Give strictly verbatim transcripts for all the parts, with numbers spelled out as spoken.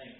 Thank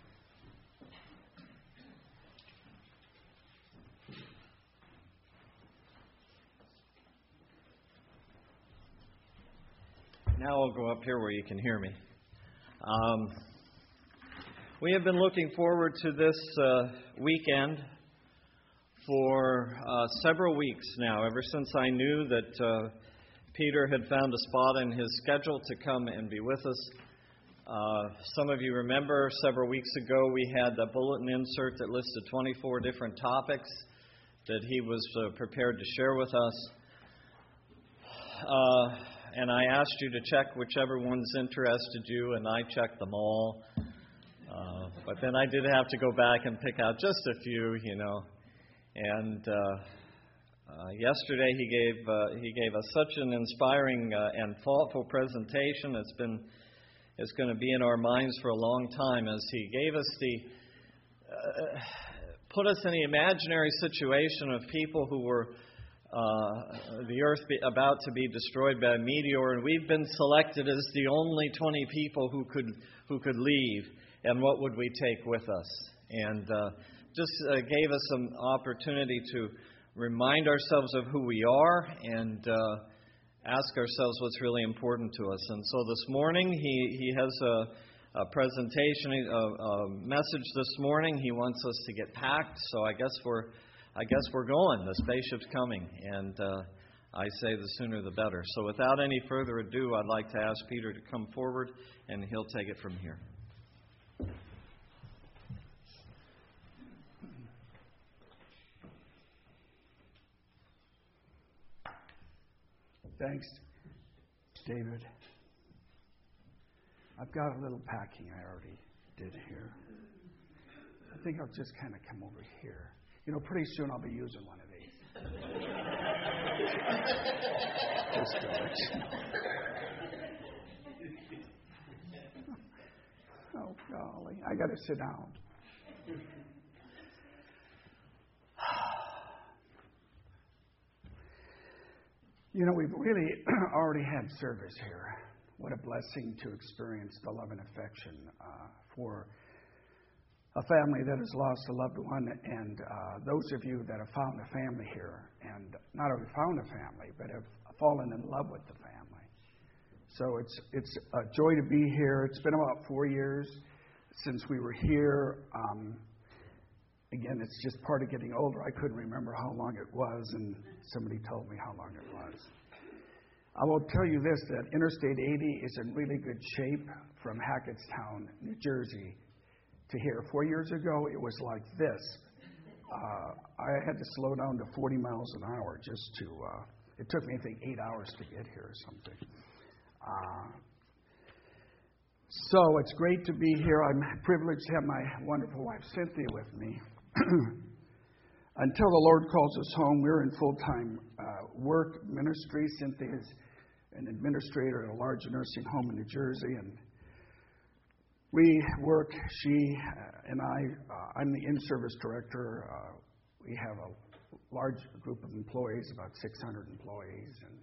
you. Now I'll go up here where you can hear me. Um, we have been looking forward to this uh, weekend for uh, several weeks now, ever since I knew that uh, Peter had found a spot in his schedule to come and be with us. Uh, some of you remember several weeks ago we had a bulletin insert that listed twenty-four different topics that he was uh, prepared to share with us. Uh, and I asked you to check whichever ones interested you, and I checked them all. Uh, but then I did have to go back and pick out just a few, you know. And uh, uh, yesterday he gave uh, he gave us such an inspiring uh, and thoughtful presentation. It's been it's going to be in our minds for a long time, as he gave us the uh, put us in the imaginary situation of people who were uh, the earth be about to be destroyed by a meteor, and we've been selected as the only twenty people who could who could leave. And what would we take with us? And uh, just uh, gave us some opportunity to remind ourselves of who we are and uh, ask ourselves what's really important to us. And so this morning he, he has a, a presentation, a, a message this morning. He wants us to get packed. So I guess we're I guess we're going. The spaceship's coming, and uh, I say the sooner the better. So without any further ado, I'd like to ask Peter to come forward, and he'll take it from here. Thanks, David. I've got a little packing I already did here. I think I'll just kind of come over here. You know, pretty soon I'll be using one of these. This direction. Oh, golly. I got to sit down. You know, we've really already had service here. What a blessing to experience the love and affection uh, for a family that has lost a loved one, and uh, those of you that have found a family here, and not only found a family, but have fallen in love with the family. So it's it's a joy to be here. It's been about four years since we were here. Um, Again, it's just part of getting older. I couldn't remember how long it was, and somebody told me how long it was. I will tell you this, that Interstate eighty is in really good shape from Hackettstown, New Jersey, to here. Four years ago, it was like this. Uh, I had to slow down to forty miles an hour just to, uh, it took me, I think, eight hours to get here or something. Uh, so it's great to be here. I'm privileged to have my wonderful wife, Cynthia, with me. Until the Lord calls us home, we're in full-time uh, work ministry. Cynthia is an administrator at a large nursing home in New Jersey, and we work, she uh, and I, uh, I'm the in-service director. Uh, we have a large group of employees, about six hundred employees, and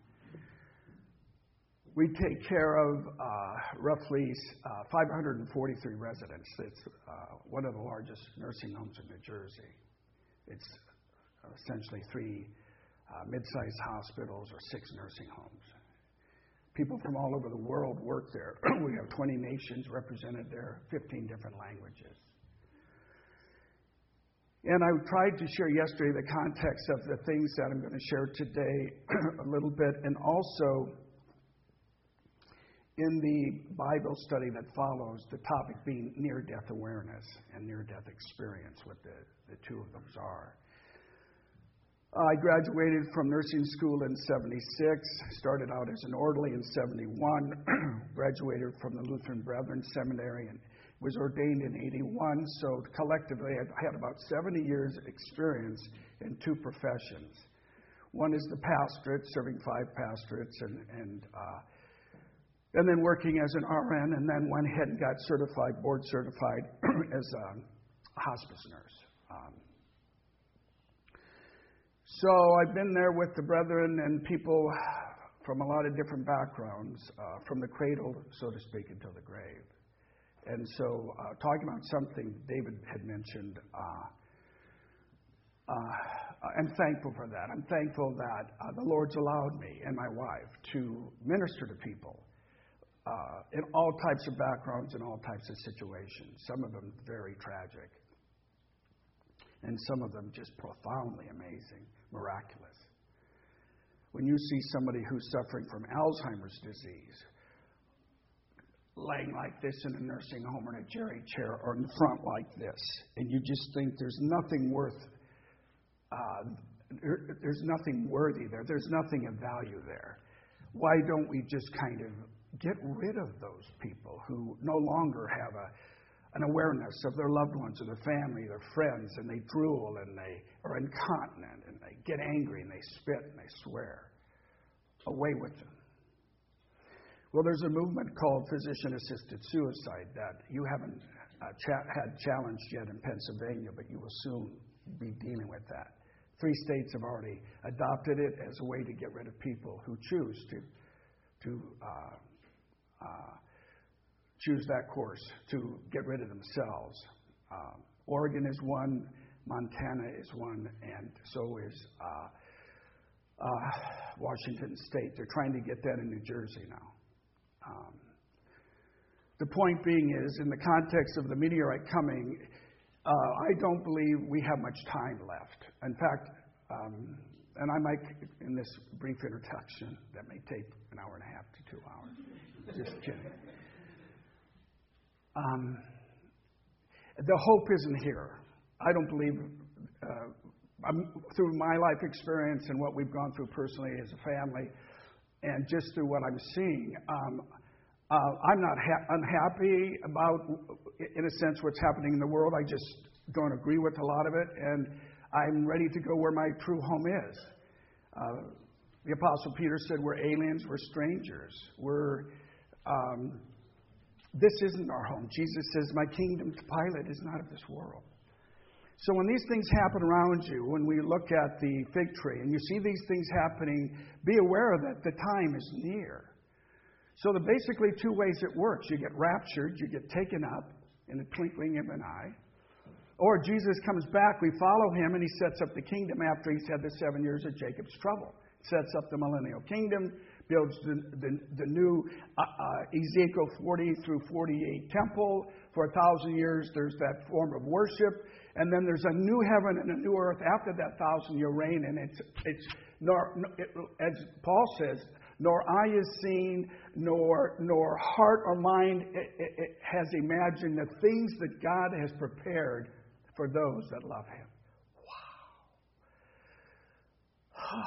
we take care of uh, roughly uh, five hundred forty-three residents. It's uh, one of the largest nursing homes in New Jersey. It's essentially three uh, mid-sized hospitals or six nursing homes. People from all over the world work there. We have twenty nations represented there, fifteen different languages. And I tried to share yesterday the context of the things that I'm going to share today a little bit, and also in the Bible study that follows, the topic being near-death awareness and near-death experience, what the, the two of those are. I graduated from nursing school in seventy-six, started out as an orderly in seventy-one, graduated from the Lutheran Brethren Seminary and was ordained in eighty-one. So collectively, I had about seventy years experience in two professions. One is the pastorate, serving five pastorates, and, and uh, And then working as an R N, and then went ahead and got certified, board certified as a hospice nurse. Um, so I've been there with the brethren and people from a lot of different backgrounds, uh, from the cradle, so to speak, until the grave. And so, uh, talking about something David had mentioned, uh, uh, I'm thankful for that. I'm thankful that uh, the Lord's allowed me and my wife to minister to people uh, in all types of backgrounds and all types of situations, some of them very tragic, and some of them just profoundly amazing, miraculous. When you see somebody who's suffering from Alzheimer's disease, laying like this in a nursing home or in a jerry chair or in the front like this, and you just think there's nothing worth, uh, there, there's nothing worthy there, there's nothing of value there. Why don't we just kind of get rid of those people who no longer have a an awareness of their loved ones or their family, their friends, and they drool and they are incontinent and they get angry and they spit and they swear? Away with them. Well, there's a movement called physician-assisted suicide that you haven't uh, cha- had challenged yet in Pennsylvania, but you will soon be dealing with that. Three states have already adopted it as a way to get rid of people who choose to to uh, uh, choose that course, to get rid of themselves. Um, Oregon is one, Montana is one, and so is uh, uh, Washington State. They're trying to get that in New Jersey now. Um, the point being is, in the context of the meteorite coming, uh, I don't believe we have much time left. In fact, um, and I might, in this brief introduction, that may take an hour and a half to two hours. Just kidding. Um, the hope isn't here. I don't believe, uh, I'm, through my life experience and what we've gone through personally as a family, and just through what I'm seeing, um, uh, I'm not ha- unhappy about, in a sense, what's happening in the world. I just don't agree with a lot of it, and I'm ready to go where my true home is. Uh, the Apostle Peter said, we're aliens, we're strangers, we're... Um, This isn't our home. Jesus says, my kingdom, to Pilate, is not of this world. So when these things happen around you, when we look at the fig tree and you see these things happening, be aware that the time is near. So there are basically two ways it works. You get raptured, you get taken up in the twinkling of an eye. Or Jesus comes back, we follow him, and he sets up the kingdom after he's had the seven years of Jacob's trouble. Sets up the millennial kingdom, builds the, the, the new uh, uh, Ezekiel forty through forty-eight temple. For a thousand years, there's that form of worship. And then there's a new heaven and a new earth after that thousand-year reign. And it's, it's nor, it, as Paul says, nor eye is seen, nor, nor heart or mind it, it, it has imagined the things that God has prepared for those that love him. Wow.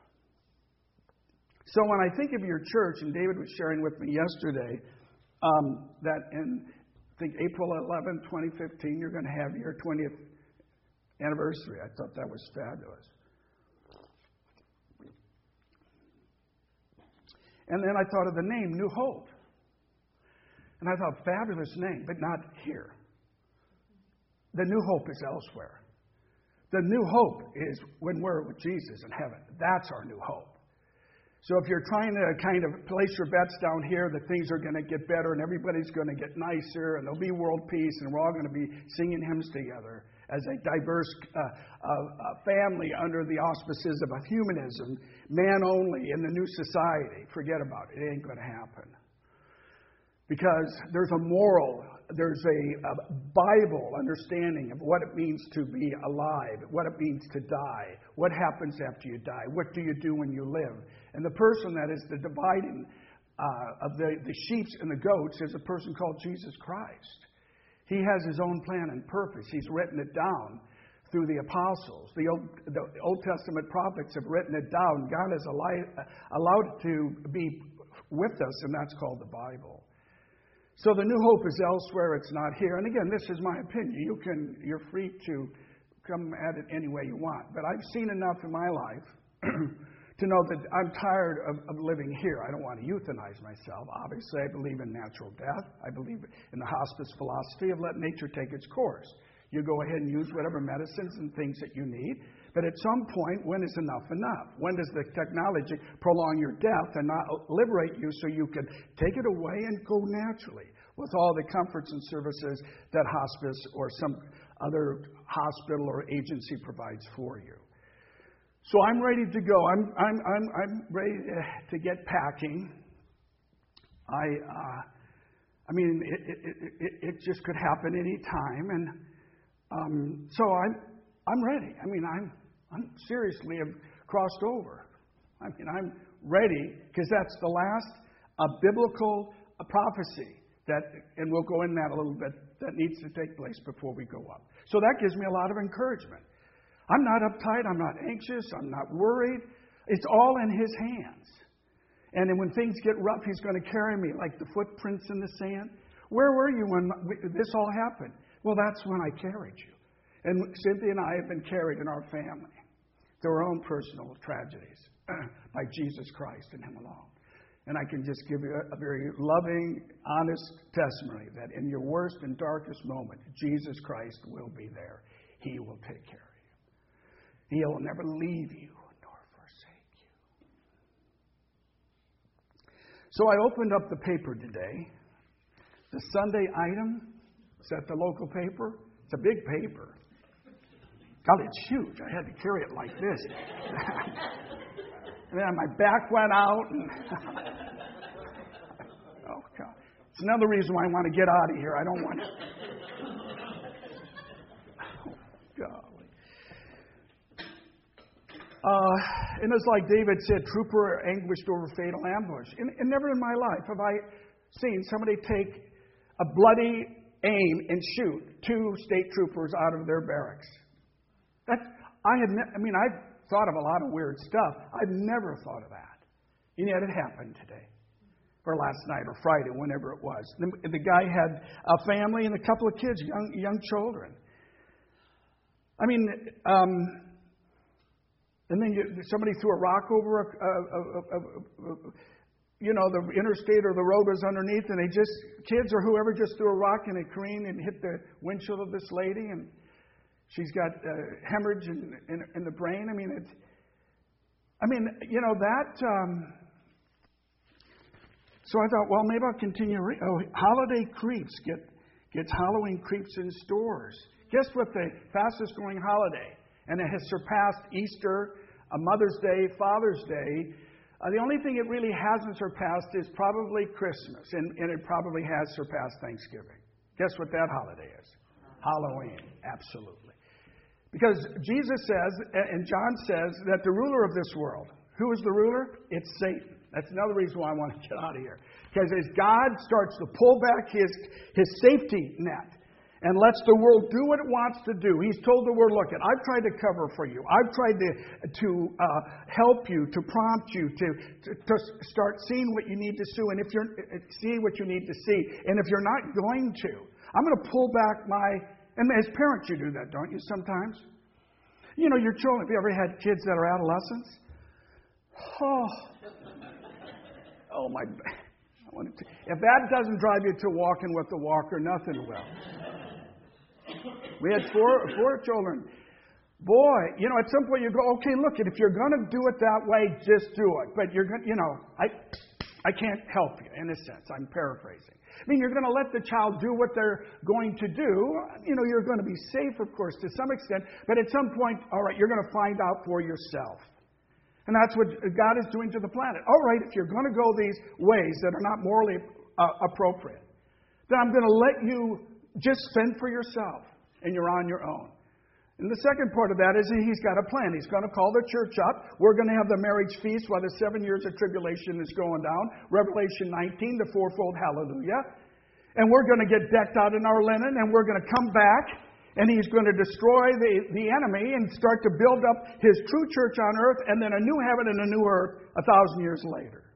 So when I think of your church, and David was sharing with me yesterday, um, that in, I think, April eleventh, twenty fifteen, you're going to have your twentieth anniversary. I thought that was fabulous. And then I thought of the name, New Hope. And I thought, fabulous name, but not here. The new hope is elsewhere. The new hope is when we're with Jesus in heaven. That's our new hope. So if you're trying to kind of place your bets down here that things are going to get better and everybody's going to get nicer and there'll be world peace and we're all going to be singing hymns together as a diverse uh, uh, uh, family under the auspices of a humanism, man only in the new society, forget about it. It ain't going to happen. Because there's a moral, there's a, a Bible understanding of what it means to be alive, what it means to die, what happens after you die, what do you do when you live. And the person that is the dividing uh, of the, the sheep and the goats is a person called Jesus Christ. He has his own plan and purpose. He's written it down through the apostles. The Old, the Old Testament prophets have written it down. God has allowed, allowed it to be with us, and that's called the Bible. So the new hope is elsewhere. It's not here. And again, this is my opinion. You can, you're free to come at it any way you want. But I've seen enough in my life to know that I'm tired of, of living here. I don't want to euthanize myself. Obviously, I believe in natural death. I believe in the hospice philosophy of let nature take its course. You go ahead and use whatever medicines and things that you need. But at some point, when is enough enough? When does the technology prolong your death and not liberate you so you can take it away and go naturally? with all the comforts and services that hospice or some other hospital or agency provides for you. So I'm ready to go. I'm I'm I'm I'm ready to get packing. I uh, I mean it it, it it just could happen any time, and um, so I'm I'm ready. I mean I'm I'm seriously have crossed over. I mean I'm ready because that's the last uh, biblical uh, prophecy that, and we'll go in that a little bit, that needs to take place before we go up. So that gives me a lot of encouragement. I'm not uptight. I'm not anxious. I'm not worried. It's all in His hands. And then when things get rough, He's going to carry me like the footprints in the sand. Where were you when this all happened? Well, that's when I carried you. And Cynthia and I have been carried in our family through our own personal tragedies by Jesus Christ and Him alone. And I can just give you a, a very loving, honest testimony that in your worst and darkest moment, Jesus Christ will be there. He will take care of you. He will never leave you nor forsake you. So I opened up the paper today. The Sunday item, is that the local paper? It's a big paper. God, it's huge. I had to carry it like this. And then my back went out. And oh, God. It's another reason why I want to get out of here. I don't want to. Oh, golly. Uh, and it's like David said, trooper anguished over fatal ambush. And, and never in my life have I seen somebody take a bloody aim and shoot two state troopers out of their barracks. That I had. Ne- I mean, I've thought of a lot of weird stuff. I've never thought of that, and yet it happened today, or last night, or Friday, whenever it was. The, the guy had a family and a couple of kids, young young children. I mean, um, and then you, somebody threw a rock over a, a, a, a, a, you know, the interstate or the road was underneath, and they just kids or whoever just threw a rock and it careened and hit the windshield of this lady and. She's got uh, hemorrhage in, in, in the brain. I mean, it's, I mean, you know, that. Um, so I thought, well, maybe I'll continue. Re- oh, holiday creeps get gets Halloween creeps in stores. Guess what? The fastest growing holiday, and it has surpassed Easter, a Mother's Day, Father's Day. Uh, the only thing it really hasn't surpassed is probably Christmas, and, and it probably has surpassed Thanksgiving. Guess what that holiday is? Halloween, absolutely. Because Jesus says, and John says, that the ruler of this world, who is the ruler? It's Satan. That's another reason why I want to get out of here. Because as God starts to pull back his, his safety net and lets the world do what it wants to do, He's told the world, look, I've tried to cover for you. I've tried to, to uh, help you, to prompt you, to, to, to start seeing what you need to see, and if you're see what you need to see. And if you're not going to, I'm going to pull back my... And as parents, you do that, don't you, sometimes? You know, your children, have you ever had kids that are adolescents? Oh, oh my, I want to, if that doesn't drive you to walking with the walker, nothing will. We had four, four children. Boy, you know, at some point you go, okay, look, if you're going to do it that way, just do it. But you're going, you know, I, I can't help you in a sense. I'm paraphrasing. I mean, you're going to let the child do what they're going to do. You know, you're going to be safe, of course, to some extent. But at some point, all right, you're going to find out for yourself. And that's what God is doing to the planet. All right, if you're going to go these ways that are not morally uh, appropriate, then I'm going to let you just fend for yourself. And you're on your own. And the second part of that is He's got a plan. He's going to call the church up. We're going to have the marriage feast while the seven years of tribulation is going down. Revelation nineteen, the fourfold hallelujah. And we're going to get decked out in our linen, and we're going to come back, and He's going to destroy the, the enemy and start to build up His true church on earth, and then a new heaven and a new earth a thousand years later.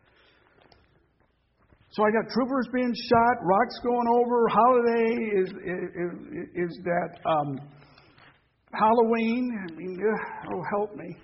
So I got troopers being shot, rocks going over. Holiday is, is, is that... Um, Halloween, I mean, oh, help me.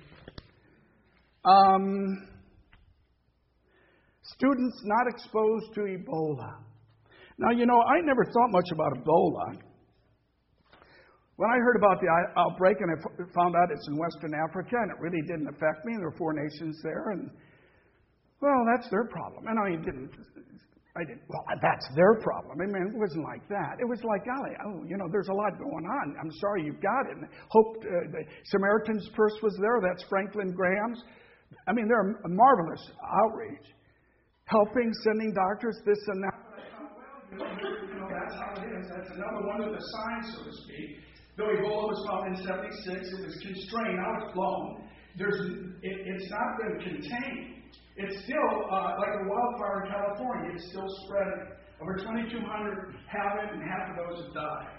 Um, students not exposed to Ebola. Now, you know, I never thought much about Ebola. When I heard about the outbreak and I found out it's in Western Africa and it really didn't affect me, and there were four nations there, and, well, that's their problem. And I mean, it didn't, I didn't, well, that's their problem. I mean, it wasn't like that. It was like, golly, oh, you know, there's a lot going on. I'm sorry you've got it. And Hope, uh, the Samaritan's Purse was there. That's Franklin Graham's. I mean, they're a marvelous outreach. Helping, sending doctors, this and that. Well, you know, you know, that's how it is. That's another one of the signs, so to speak. Though Ebola was found in seventy-six, it was constrained. Now it's blown. There's, it, it's not been contained. It's still uh, like a wildfire in California. It's still spreading. Over twenty-two hundred have it, and half of those have died.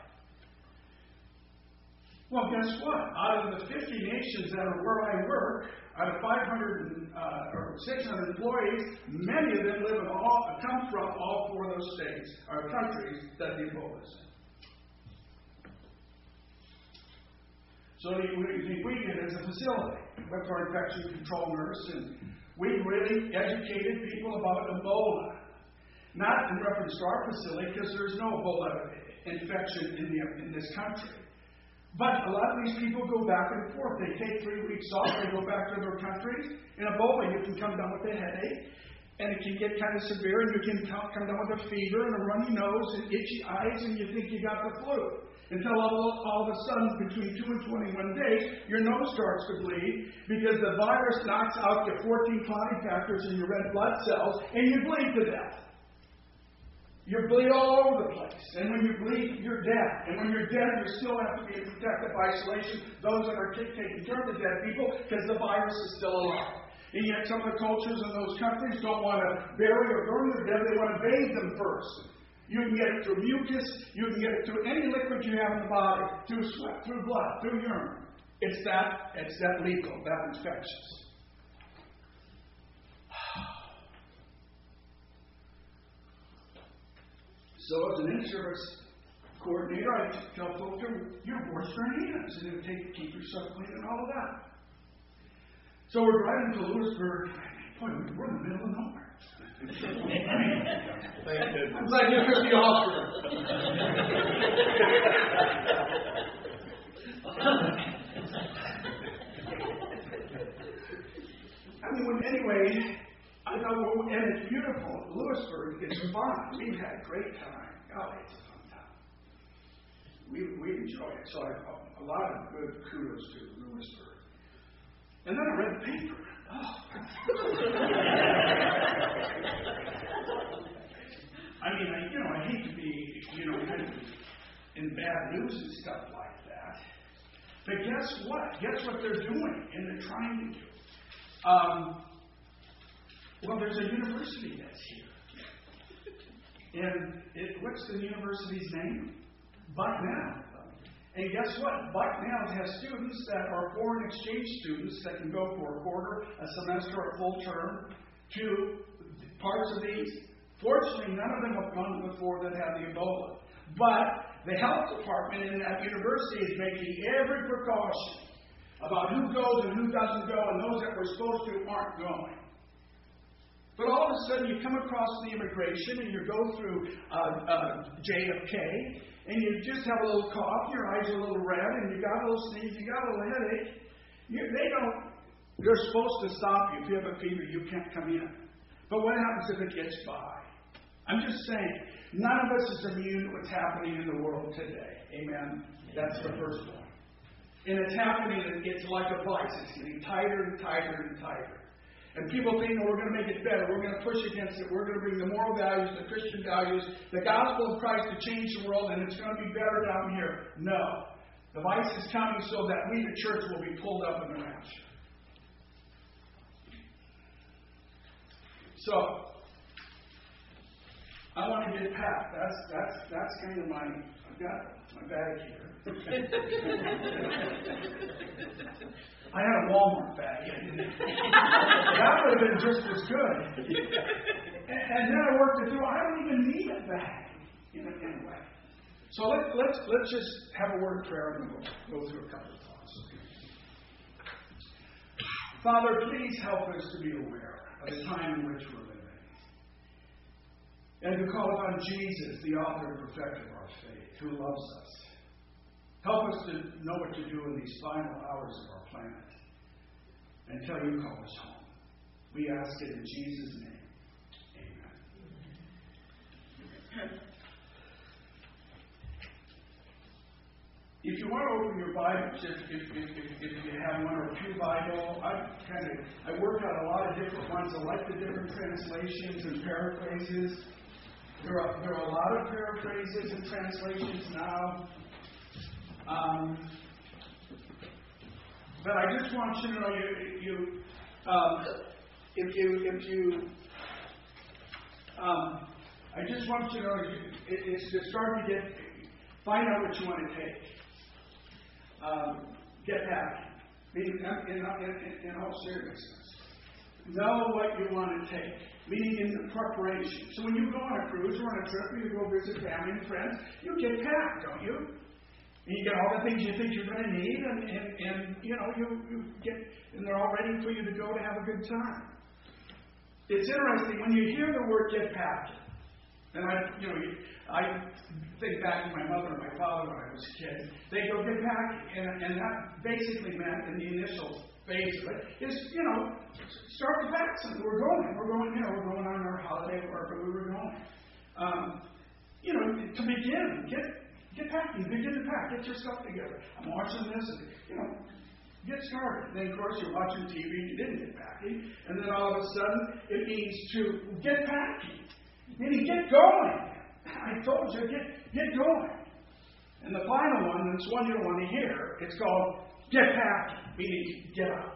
Well, guess what? Out of the fifty nations that are where I work, out of five hundred uh, or six hundred employees, many of them live in all, come from all four of those states or countries that the Ebola is in. So we, we, we did it as a facility with our infection control nurse, and we really educated people about Ebola. Not in reference to our facility, because there's no Ebola infection in, the, in this country. But a lot of these people go back and forth. They take three weeks off, they go back to their countries. In Ebola, you can come down with a headache, and it can get kind of severe, and you can come down with a fever and a runny nose and itchy eyes, and you think you got the flu. Until all, all of a sudden, between two and twenty-one days, your nose starts to bleed because the virus knocks out your fourteen clotting factors in your red blood cells, and you bleed to death. You bleed all over the place. And when you bleed, you're dead. And when you're dead, you still have to be in protective isolation, those that are t- taking care of the dead people, because the virus is still alive. And yet some of the cultures in those countries don't want to bury or burn the dead. They want to bathe them first. You can get it through mucus. You can get it through any liquid you have in the body, through sweat, through blood, through urine. It's that, it's that lethal, that infectious. So as an in-service coordinator, I tell folks, you're wash your hands and take, keep yourself clean and all of that. So we're driving to Lewisburg. Boy, we're in the middle of nowhere. Thank goodness. It's like you took the Oscar. I mean, when, anyway, I thought, well, and it's beautiful. Lewisburg is fun. We've had a great time. God, it's a fun time. We we enjoy it. So I, a lot of good kudos to Lewisburg. And then I read the paper. Oh. I mean, I, you know, I hate to be, you know, kind of in bad news and stuff like that. But guess what? Guess what they're doing and they're trying to do? Um, well, there's a university that's here. And it, what's the university's name? Bucknell. And guess what? Bucknell has students that are foreign exchange students that can go for a quarter, a semester, or a full term to parts of these. Fortunately, none of them have gone before that have the Ebola. But the health department in that university is making every precaution about who goes and who doesn't go, and those that were supposed to aren't going. But all of a sudden, you come across the immigration, and you go through uh, uh, J F K, and you just have a little cough, your eyes are a little red, and you got a little sneeze, you got a little headache. You, they don't, they're supposed to stop you. If you have a fever, you can't come in. But what happens if it gets by? I'm just saying, none of us is immune to what's happening in the world today. Amen? That's the first one. And it's happening, it's like a vice. It's getting tighter and tighter and tighter. And people think, oh, we're going to make it better. We're going to push against it. We're going to bring the moral values, the Christian values, the gospel of Christ to change the world, and it's going to be better down here. No. The vice is coming so that we, the church, will be pulled up in the rapture. So, I want to get packed. That's that's that's kind of my I've got my bag here. I had a Walmart bag. That would have been just as good. And, and then I worked it through. I don't even need a bag in a, in a way. So let, let's let's just have a word of prayer and we'll go through a couple of thoughts. Father, please help us to be aware of the time in which we're living. And to call upon Jesus, the author and perfecter of our faith, who loves us. Help us to know what to do in these final hours of our planet until you call us home. We ask it in Jesus' name. Amen. If you want to open your Bibles, if, if, if, if, if you have one or two Bible, I kind of I work out a lot of different ones. I like the different translations and paraphrases. There are there are a lot of paraphrases and translations now. Um, but I just want you to know, you, you um, if you if you um, I just want you to know, you, it, it's to start to get find out what you want to take. Um, get back. Meaning, in, in, in, in all seriousness, know what you want to take. Meaning in the preparation. So when you go on a cruise or on a trip, or you go visit family and friends, you get packed, don't you? And you get all the things you think you're going to need, and, and, and you know you, you get, and they're all ready for you to go to have a good time. It's interesting when you hear the word "get packed," and I, you know, I think back to my mother and my father when I was a kid. They go "get packed," and, and that basically meant in the initial phase of it is, you know, start to pack something. We're going, we're going, you know, we're going on our holiday wherever we were going. Um, you know, to begin, get get packing, begin to pack, get your stuff together. I'm watching this, and you know, get started. Then of course you're watching T V, you didn't get packing, and then all of a sudden it means to get packing. Meaning get going. I told you, get get going. And the final one, and it's one you don't want to hear, it's called get packing, meaning get up.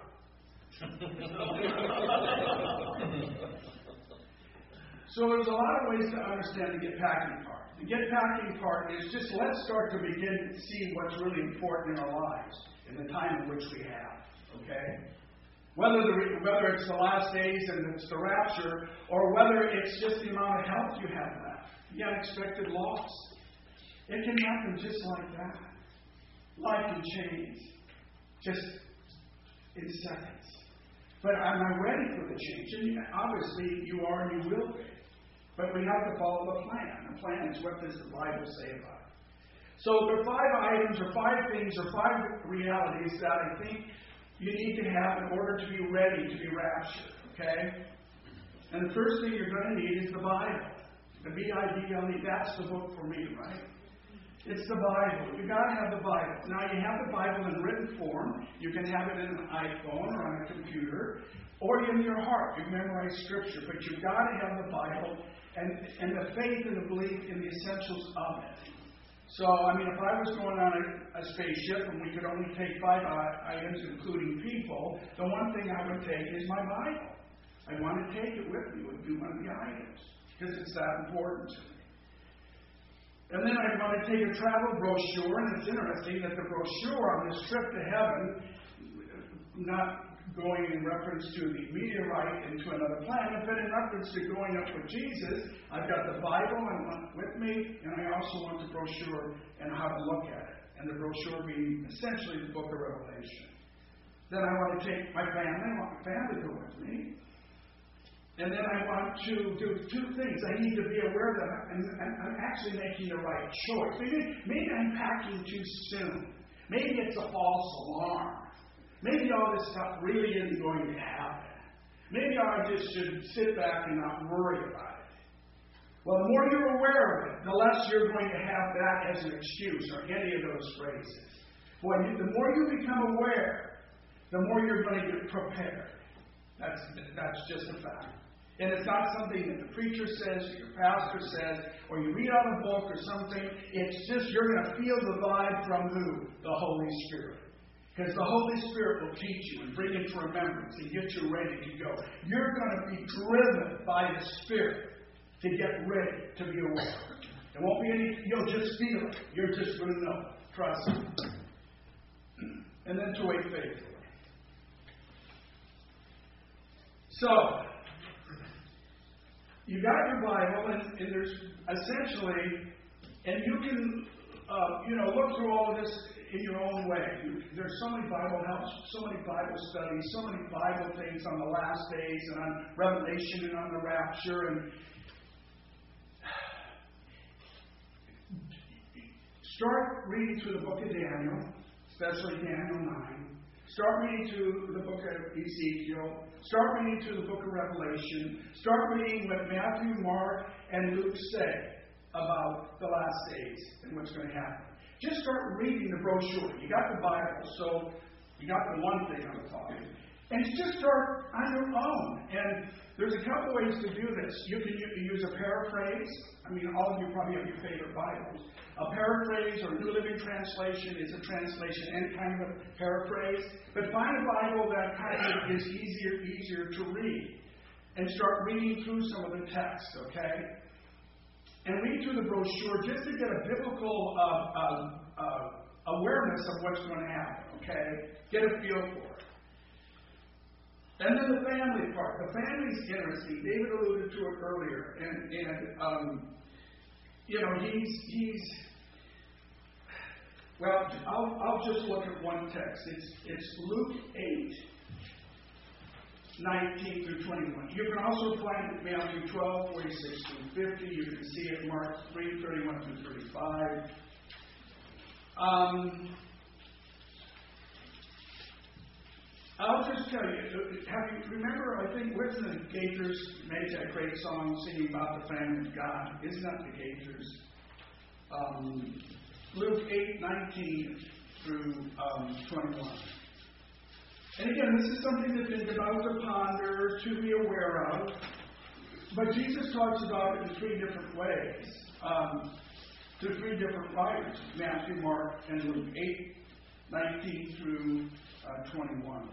So there's a lot of ways to understand the get packing part. The get packing part is just let's start to begin to see what's really important in our lives in the time in which we have. Okay? Whether, the, whether it's the last days and it's the rapture, or whether it's just the amount of health you have left, the unexpected loss. It can happen just like that. Life can change just in seconds. But am I ready for the change? And obviously you are and you will be. But we have to follow the plan. The plan is what does the Bible say about it. So there are five items or five things or five realities that I think you need to have in order to be ready to be raptured, okay? And the first thing you're going to need is the Bible. The B I B L E, that's the book for me, right? It's the Bible. You've got to have the Bible. Now, you have the Bible in written form. You can have it in an iPhone or on a computer, or in your heart. You memorize Scripture. But you've got to have the Bible and, and the faith and the belief in the essentials of it. So, I mean, if I was going on a, a spaceship and we could only take five items, including people, the one thing I would take is my Bible. I want to take it with me. It would be one of the items because it's that important to me. And then I want to take a travel brochure, and it's interesting that the brochure on this trip to heaven, not going in reference to the meteorite into another planet, but in reference to going up with Jesus, I've got the Bible I want with me, and I also want the brochure and how to look at it. And the brochure being essentially the book of Revelation. Then I want to take my family, I want my family to go with me. And then I want to do two things. I need to be aware that I'm, I'm actually making the right choice. Maybe, maybe I'm packing too soon. Maybe it's a false alarm. Maybe all this stuff really isn't going to happen. Maybe I just should sit back and not worry about it. Well, the more you're aware of it, the less you're going to have that as an excuse or any of those phrases. Boy, the more you become aware, the more you're going to get prepared. That's, that's just a fact. And it's not something that the preacher says, or your pastor says, or you read on a book or something. It's just you're going to feel the vibe from who? The Holy Spirit. Because the Holy Spirit will teach you and bring it to remembrance and get you ready to go. You're going to be driven by the Spirit to get ready to be aware. There won't be any, you'll just feel it. You're just going to know. Trust me. And then to wait faithfully. So, you got your Bible, and, and there's essentially, and you can, uh, you know, look through all of this in your own way. You, there's so many Bible helps, so many Bible studies, so many Bible things on the last days and on Revelation and on the rapture. And start reading through the book of Daniel, especially Daniel nine. Start reading through the book of Ezekiel. Start reading through the book of Revelation. Start reading what Matthew, Mark, and Luke say. about the last days and what's going to happen. Just start reading the brochure. You got the Bible, so you got the one thing I was talking. And just start on your own. And there's a couple ways to do this. You can use a paraphrase. I mean, all of you probably have your favorite Bibles. A paraphrase or New Living Translation is a translation, any kind of a paraphrase. But find a Bible that kind of is easier, easier to read. And start reading through some of the text, okay? And read through the brochure just to get a biblical uh, uh, uh, awareness of what's going to happen, okay? Get a feel for it. And then the family part. The family's interesting. David alluded to it earlier. And, and um, you know, he's, he's well, I'll, I'll just look at one text. It's, it's Luke eight, nineteen through twenty-one. You can also find it in Matthew twelve, forty-six through fifty. You can see it in Mark three, thirty-one through thirty-five. Um, I'll just tell you, have you, remember, I think, wasn't the Gators made that great song singing about the family of God? Isn't that the Gators? Um, Luke eight, nineteen through um, twenty-one. And again, this is something to think about, to ponder, to be aware of. But Jesus talks about it in three different ways, um, to three different writers, Matthew, Mark, and Luke eight, nineteen through uh, twenty-one.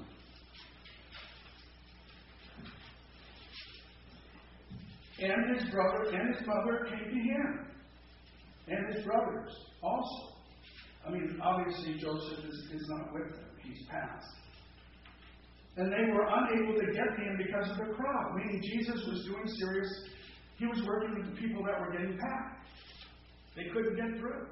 And his brother and his mother came to him, and his brothers also. I mean, obviously Joseph is, is not with them. He's passed. And they were unable to get to him because of the crowd. Meaning Jesus was doing serious, he was working with the people that were getting packed. They couldn't get through.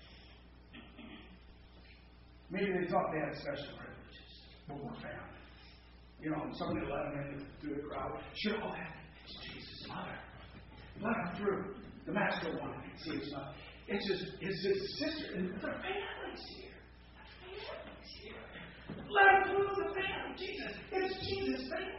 Maybe they thought they had special privileges, but we're family. You know, somebody let them in through the crowd. Sure, oh, it's Jesus' mother. Let them through. The master wanted to see his mother. It's his, it's his sister, and their family's here. Their family's here. Let them through the family. Jesus, it's Jesus' family.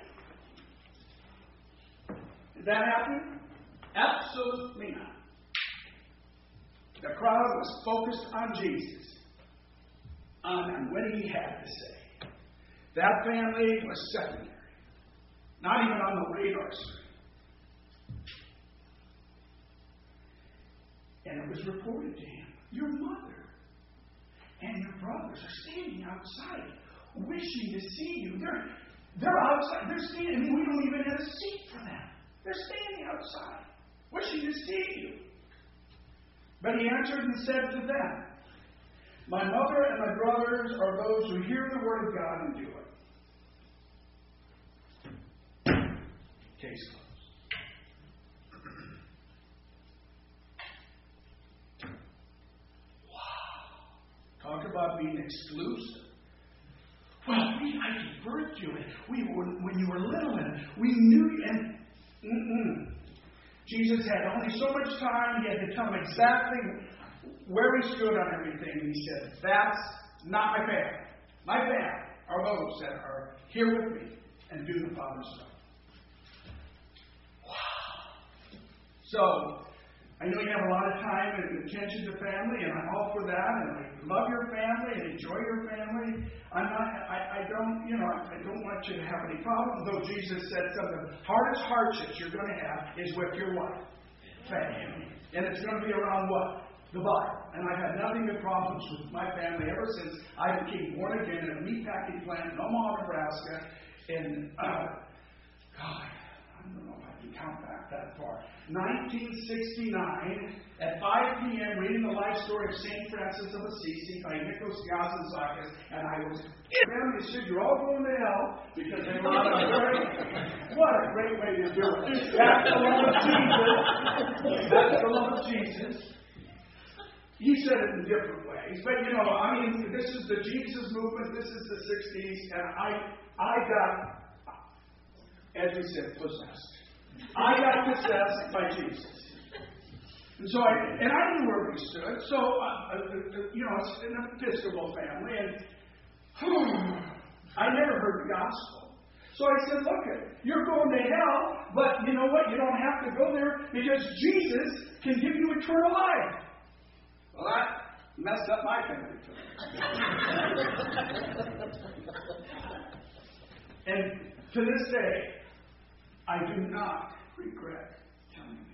Did that happen? Absolutely not. The crowd was focused on Jesus, on what he had to say. That family was secondary, not even on the radar screen. And it was reported to him, your mother and your brothers are standing outside, wishing to see you. They're, they're outside. They're standing. I mean, we don't even have a seat for them. They're standing outside, wishing to see you. But he answered and said to them, my mother and my brothers are those who hear the word of God and do it. Case closed. Talk about being exclusive. Well, we, I gave birth to you, and we were, when you were little, and we knew you, and mm-mm. Jesus had only so much time. He had to tell them exactly where he stood on everything. And he said, that's not my family. My family are those that are here with me and do the Father's will. Wow. So, I know you have a lot of time and attention to family, and I'm all for that, and I love your family and enjoy your family. I'm not, I, I don't, you know, I don't want you to have any problems, though Jesus said some of the hardest hardships you're going to have is with your what? Family. And it's going to be around what? The Bible. And I've had nothing but problems with my family ever since I became born again in a meatpacking plant in Omaha, Nebraska, in, uh, God, I don't know if I can count back that far. nineteen sixty-nine, at five p.m., reading the life story of Saint Francis of Assisi by Nikos Kazantzakis, and I was, family said, you're all going to hell because they were on a great, what a great way to do it. That's the love of Jesus. That's the love of Jesus. He said it in different ways, but you know, I mean, this is the Jesus movement, this is the sixties, and I, I got, as we said, possessed. I got possessed by Jesus. And so I, and I knew where we stood. So, uh, uh, you know, it's an Episcopal family, and hmm, I never heard the gospel. So I said, look, you're going to hell, but you know what? You don't have to go there because Jesus can give you eternal life. Well, that messed up my family too. And to this day, I do not regret telling you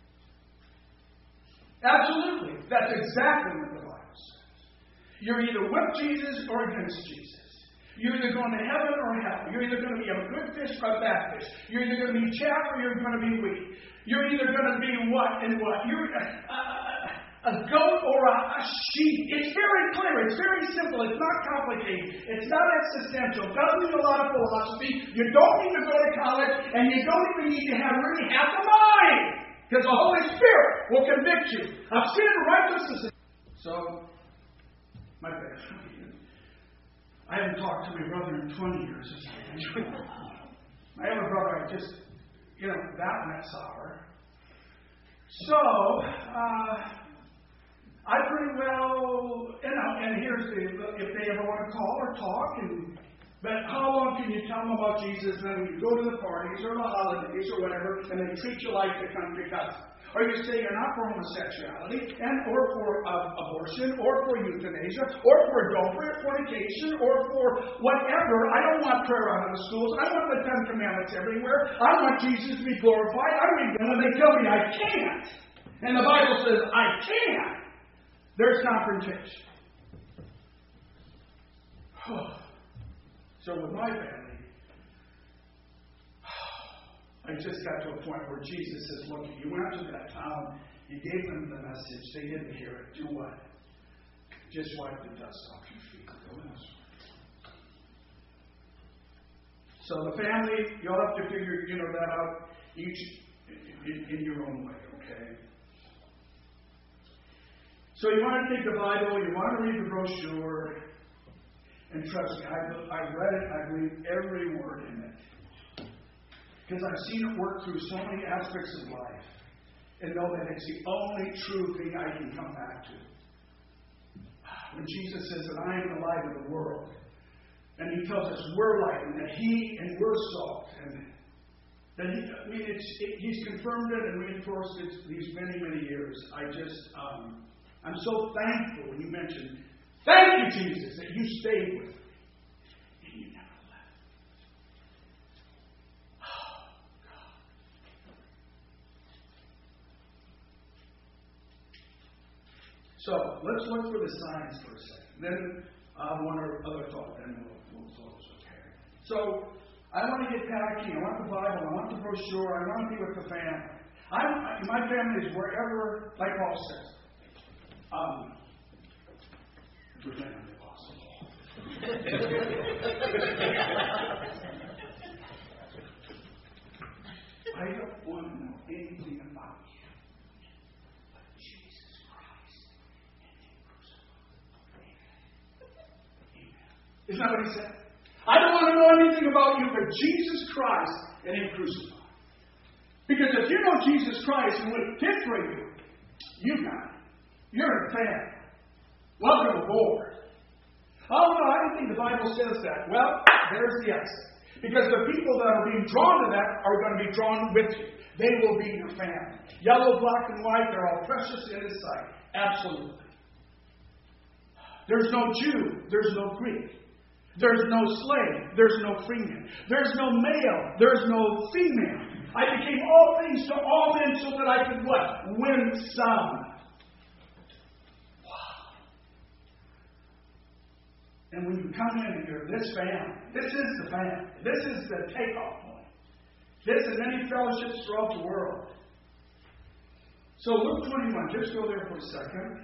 that. Absolutely. That's exactly what the Bible says. You're either with Jesus or against Jesus. You're either going to heaven or hell. You're either going to be a good fish or a bad fish. You're either going to be chaff or you're going to be wheat. You're either going to be what and what. You're uh, a goat or a, a sheep. It's very clear. It's very simple. It's not complicated. It's not existential. It doesn't need a lot of philosophy. You don't need to go to college, and you don't even need to have really half the mind, because the Holy Spirit will convict you of sin and righteousness. So, my bad. I haven't talked to my brother in twenty years. My other brother, I just, you know, that went sour. So, uh, I pretty well, you know, and here's the, if they ever want to call or talk, and but how long can you tell them about Jesus, and then when you go to the parties or the holidays or whatever, and they treat you like the country cousin? Or you say you're not for homosexuality, and or for uh, abortion, or for euthanasia, or for adultery, or fornication, or for whatever. I don't want prayer out of the schools. I want the Ten Commandments everywhere. I want Jesus to be glorified. I read them when they tell me I can't. And the Bible says I can. There's confrontation. So with my family, I just got to a point where Jesus says, look, you went to that town, you gave them the message, they didn't hear it. Do what? Just wipe the dust off your feet. Go elsewhere. So the family, you'll have to figure, you know, that out each in, in your own way, okay? So you want to take the Bible, you want to read the brochure, and trust me, I, I read it, I believe every word in it. Because I've seen it work through so many aspects of life, and know that it's the only true thing I can come back to. When Jesus says that I am the light of the world, and He tells us we're light, and that He and we're salt, and that He, I mean, it's, it, He's confirmed it and reinforced it these many, many years. I just, um, I'm so thankful when you mentioned, thank you, Jesus, that you stayed with me. And you never left. Oh, God. So, let's look for the signs for a second. Then, uh, one or other thought, then we'll, we'll close, okay? So, I want to get packing. I want the Bible. I want the brochure. I want to be with the family. I'm, my family is wherever, like Paul says. Um, pretend I'm the apostle. I don't want to know anything about you but Jesus Christ and Him crucified. Amen. Isn't that what he said? I don't want to know anything about you but Jesus Christ and Him crucified. Because if you know Jesus Christ and what He did for you, you got it. You're in a family. Welcome aboard. Oh, no, I don't think the Bible says that. Well, there's the exit. Because the people that are being drawn to that are going to be drawn with you. They will be your family. Yellow, black, and white, they're all precious in His sight. Absolutely. There's no Jew. There's no Greek. There's no slave. There's no freeman. There's no male. There's no female. I became all things to all men so that I could what? Win some. And when you come in and you're this family, this is the family. This is the takeoff point. This and many fellowships throughout the world. So Luke twenty-one, just go there for a second.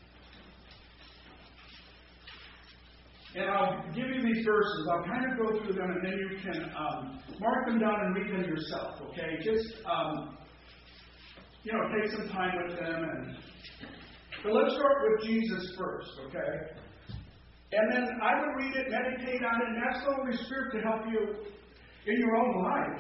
And I'll give you these verses. I'll kind of go through them, and then you can um, mark them down and read them yourself, okay? Just, um, you know, take some time with them. And But let's start with Jesus first, okay? And then I would read it, meditate on it, and ask the Holy Spirit to help you in your own life.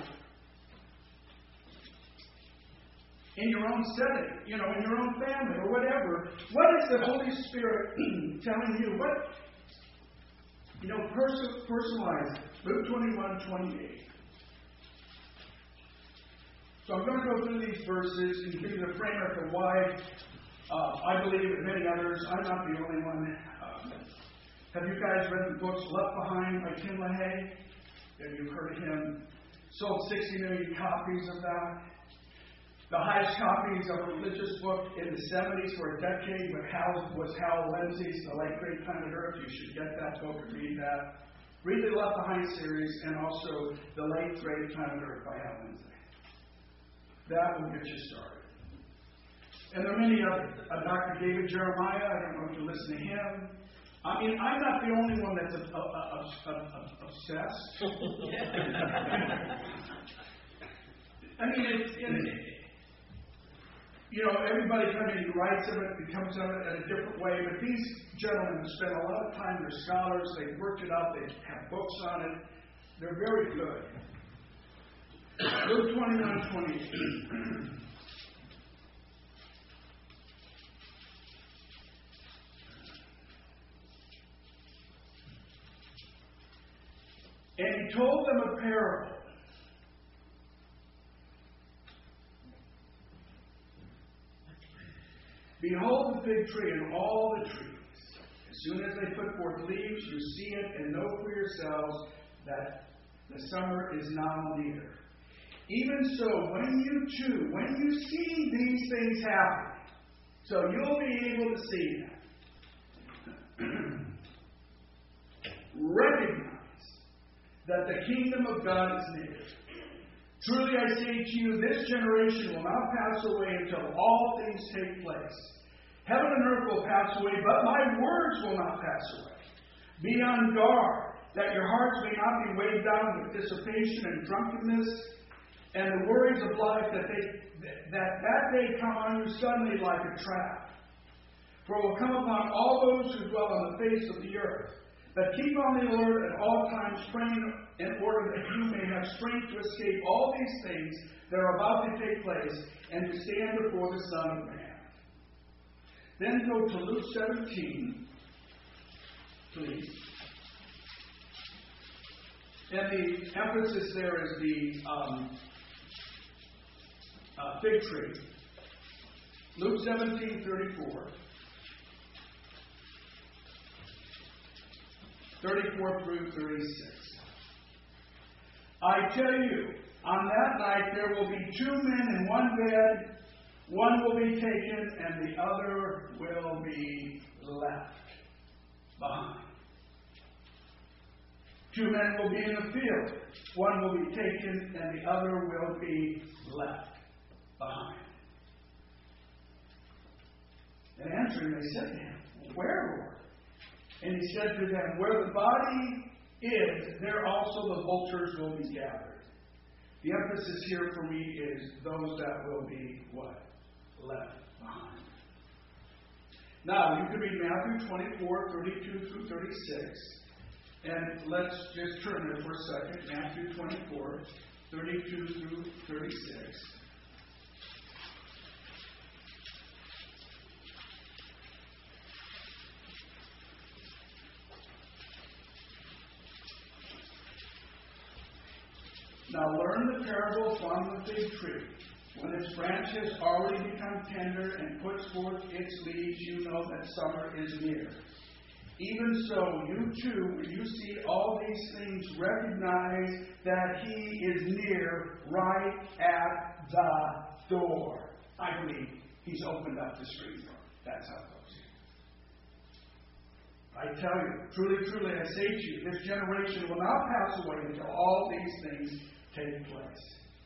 In your own setting, you know, in your own family or whatever. What is the Holy Spirit telling you? What, you know, person, personalize it. Luke twenty-one, twenty-eight. So I'm going to go through these verses and give you the framework of why uh, I believe, and many others, I'm not the only one. Uh, have you guys read the books Left Behind by Tim LaHaye? Have you heard of him? Sold sixty million copies of that. The highest copies of a religious book in the seventies for a decade was Hal, was Hal Lindsey's The Late Great Planet Earth. You should get that book and read that. Read the Left Behind series and also The Late Great Planet Earth by Hal Lindsey. That will get you started. And there are many others. Uh, Doctor David Jeremiah, I don't know if you listen to him. I mean, I'm not the only one that's a, a, a, a, a, obsessed. I mean, it's, it's, you know, everybody kind of writes of it, becomes of it in a different way, but these gentlemen have spent a lot of time, they're scholars, they've worked it out, they have books on it. They're very good. Luke twenty-one twenty-two. And he told them a parable. Behold the fig tree and all the trees. As soon as they put forth leaves, you see it, and know for yourselves that the summer is now near. Even so, when you too, when you see these things happen, so you'll be able to see them. Recognize that the kingdom of God is near. Truly I say to you, this generation will not pass away until all things take place. Heaven and earth will pass away, but my words will not pass away. Be on guard, that your hearts may not be weighed down with dissipation and drunkenness, and the worries of life, that they, that that day come on you suddenly like a trap. For it will come upon all those who dwell on the face of the earth. But keep on the alert at all times, praying in order that you may have strength to escape all these things that are about to take place, and to stand before the Son of Man. Then go to Luke seventeen, please. And the emphasis there is the um, uh, fig tree. Luke seventeen thirty-four. thirty-four through thirty-six. I tell you, on that night there will be two men in one bed. One will be taken and the other will be left behind. Two men will be in the field. One will be taken and the other will be left behind. And answering, they said to him, Where, Lord? And he said to them, Where the body is, there also the vultures will be gathered. The emphasis here for me is those that will be what? Left behind. Now, you can read Matthew twenty-four, thirty-two through thirty-six. And let's just turn there for a second. Matthew twenty-four, thirty-two through thirty-six. Now learn the parable from the fig tree. When its branch has already become tender and puts forth its leaves, you know that summer is near. Even so, you too, when you see all these things, recognize that He is near, right at the door. I believe He's opened up the street door. That's how it goes. I tell you, truly, truly, I say to you, this generation will not pass away until all these things take place.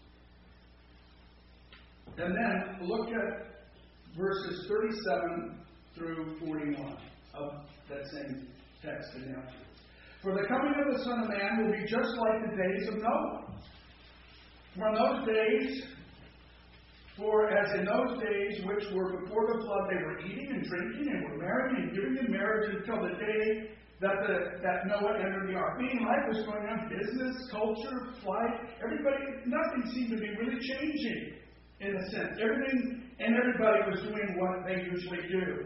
And then look at verses thirty-seven through forty-one of that same text in Matthew. For the coming of the Son of Man will be just like the days of Noah. For in those days, for as in those days which were before the flood, they were eating and drinking and were marrying and giving in marriage until the day that the that Noah entered the ark. Meaning life was going on, business, culture, flight, everybody, nothing seemed to be really changing in a sense. Everything and everybody was doing what they usually do.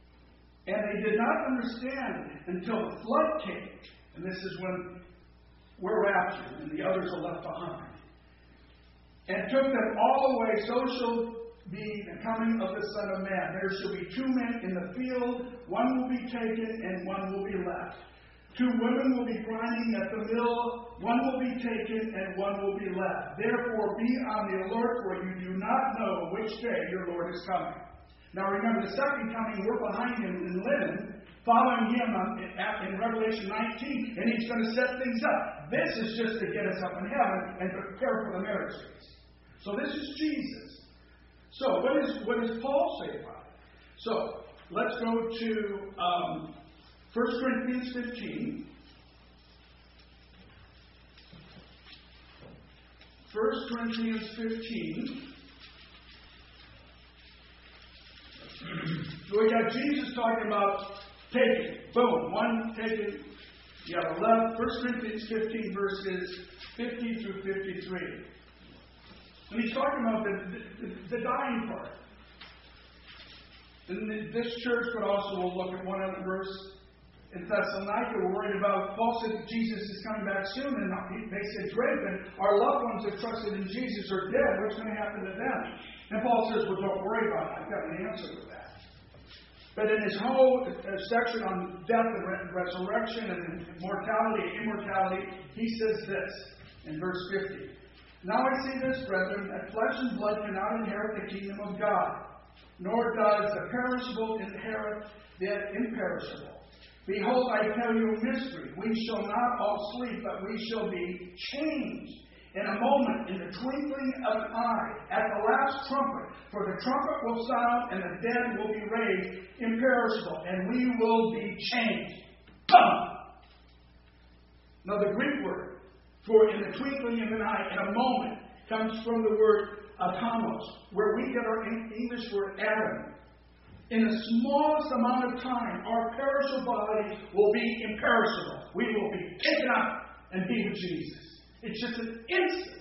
And they did not understand until the flood came. And this is when were raptured, and the others are left behind. And took them all away, so shall be the coming of the Son of Man. There shall be two men in the field, one will be taken and one will be left. Two women will be grinding at the mill, one will be taken and one will be left. Therefore be on the alert, for you do not know which day your Lord is coming. Now remember, the second coming, we're behind him in linen, following him in Revelation nineteen, and he's going to set things up. This is just to get us up in heaven and prepare for the marriage feast. So this is Jesus. So what, is, what does Paul say about it? So let's go to um, First Corinthians fifteen. First Corinthians fifteen. So we got Jesus talking about taking. Boom. One taken. You have eleven. First Corinthians fifteen, verses fifty through fifty-three. And he's talking about the, the, the dying part. And this church, but also we'll look at one other verse in Thessalonica. We're worried about, Paul said that Jesus is coming back soon, and they said, great, then our loved ones that trusted in Jesus are dead. What's going to happen to them? And Paul says, well, don't worry about it. I've got an answer to that. But in his whole section on death and resurrection and mortality and immortality, he says this in verse fifty. Now I say this, brethren, that flesh and blood cannot inherit the kingdom of God, nor does the perishable inherit the imperishable. Behold, I tell you a mystery. We shall not all sleep, but we shall be changed in a moment, in the twinkling of an eye, at the last trumpet. For the trumpet will sound, and the dead will be raised imperishable, and we will be changed. Boom! Now the Greek word for in the twinkling of an eye, in a moment, comes from the word atomos, where we get our English word atom. In the smallest amount of time, our perishable body will be imperishable. We will be taken up and be with Jesus. It's just an instant.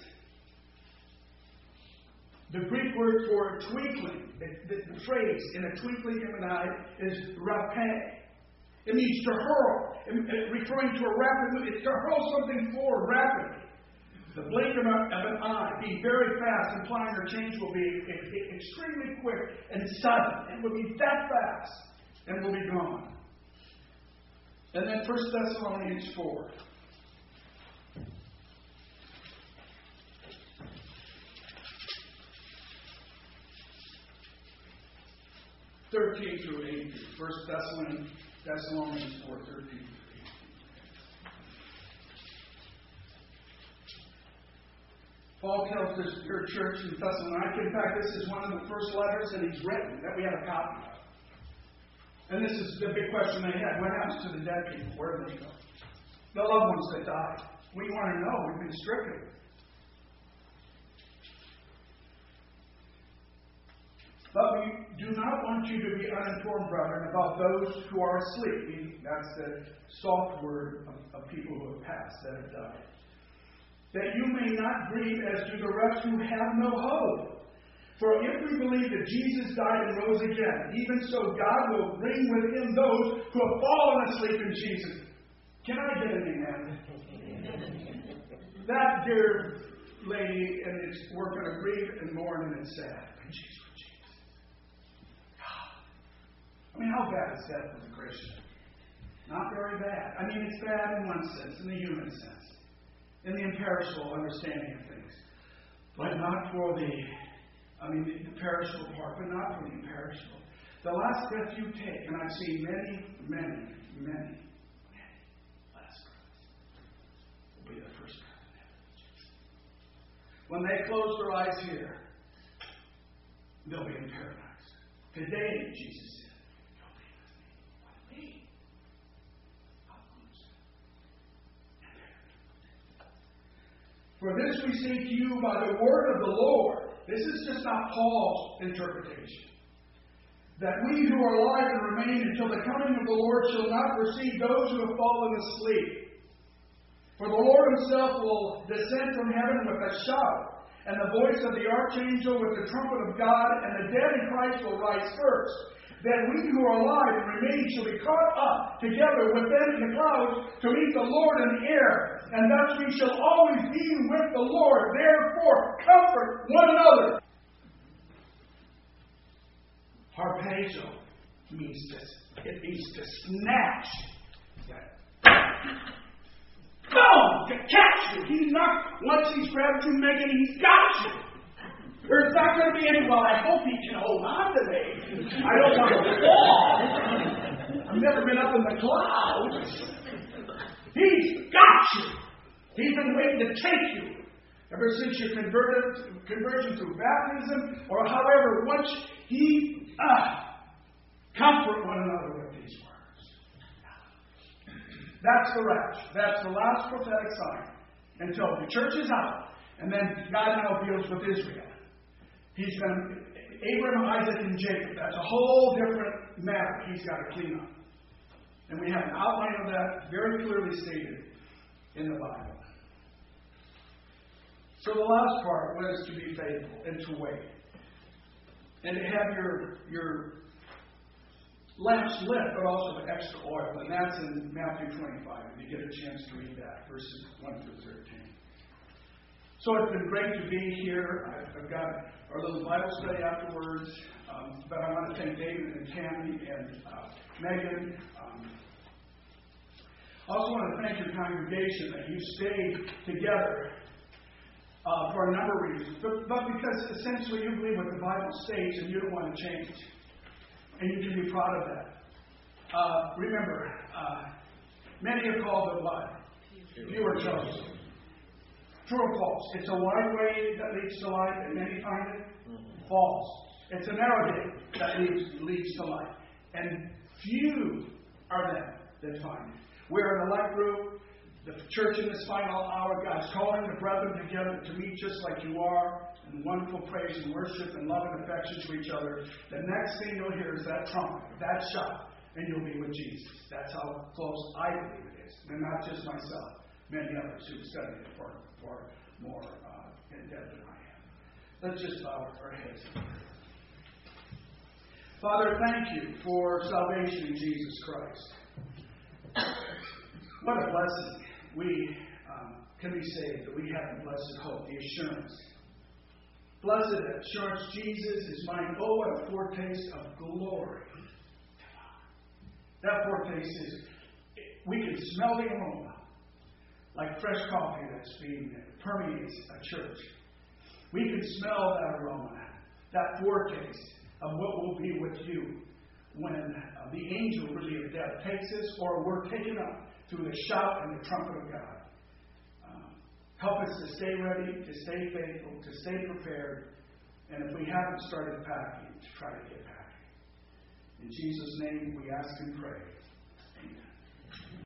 The Greek word for twinkling, the, the, the phrase in a twinkling of an eye, is rapé. It means to hurl, referring to a rapid move. It's to hurl something forward rapidly. The blink of an eye, being very fast, implying their change will be extremely quick and sudden. It will be that fast and will be gone. And then First Thessalonians four. thirteen through eighteen. First Thessalonians Thessalonians four, thirteen through eighteen. Paul tells this dear church in Thessalonica, in fact, this is one of the first letters that he's written that we have a copy of. And this is the big question they had. What happens to the dead people? Where do they go? The loved ones that died. We want to know. We've been stricken. But we do not want you to be uninformed, brethren, about those who are asleep. That's the soft word of, of people who have passed, that have died. That you may not grieve as do the rest who have no hope. For if we believe that Jesus died and rose again, even so God will bring with him those who have fallen asleep in Jesus. Can I get an amen? That dear lady, and it's, we're going to grieve and mourn and it's sad. I mean, how bad is death for the Christian? Not very bad. I mean, it's bad in one sense, in the human sense, in the imperishable understanding of things. But not for the, I mean, the, the perishable part, but not for the imperishable. The last breath you take, and I've seen many, many, many, many last breaths, will be the first breath in heaven. When they close their eyes here, they'll be in paradise. Today, Jesus said, for this we say to you by the word of the Lord. This is just not Paul's interpretation. That we who are alive and remain until the coming of the Lord shall not receive those who have fallen asleep. For the Lord himself will descend from heaven with a shout, and the voice of the archangel with the trumpet of God, and the dead in Christ will rise first. Then we who are alive and remain shall be caught up together with them in the clouds to meet the Lord in the air. And thus we shall always be with the Lord. Therefore, comfort one another. Harpazo means to, it means to snatch. Boom! To catch you. He's not, once he's grabbed you, Megan, he's got you. There's not going to be any, well, I hope he can hold on to me. I don't want to fall. I've never been up in the clouds. He's got you. He's been waiting to take you. Ever since your converted, conversion through baptism, or however, once he, uh, comfort one another with these words. That's the rapture. That's the last prophetic sign. Until the church is out. And then God now deals with Israel. He's going to, Abraham, Isaac, and Jacob. That's a whole different matter he's got to clean up. And we have an outline of that very clearly stated in the Bible. So the last part was to be faithful and to wait. And to have your, your lamps lit, but also with extra oil. And that's in Matthew twenty-five, if you get a chance to read that, verses one through thirteen. So it's been great to be here. I've got our little Bible study afterwards. Um, but I want to thank David and Tammy and uh, Megan. Um, I also want to thank your congregation that you stayed together uh, for a number of reasons. But, but because essentially you believe what the Bible states and you don't want to change. And you can be proud of that. Uh, remember, uh, many are called, but what? Few are chosen. True or false? It's a wide way that leads to life, and many find it mm-hmm. false. It's a narrow gate that leads, leads to life. And few are them that find it. We're an elect group. The church in this final hour, God's calling the brethren together to meet just like you are, in wonderful praise and worship and love and affection to each other. The next thing you'll hear is that trumpet, that shout, and you'll be with Jesus. That's how close I believe it is. And not just myself. Many others who've studied it for, for more uh, in depth than I have. Let's just bow our heads. Father, thank you for salvation in Jesus Christ. What a blessing. We um, can be saved, that we have the blessed hope, the assurance. Blessed assurance, Jesus is mine. Oh, what a foretaste of glory. That foretaste is, we can smell the aroma. Like fresh coffee that's being permeates a church. We can smell that aroma, that foretaste of what will be with you when uh, the angel really of death takes us, or we're taken up through the shout and the trumpet of God. Um, help us to stay ready, to stay faithful, to stay prepared, and if we haven't started packing, to try to get packing. In Jesus' name we ask and pray.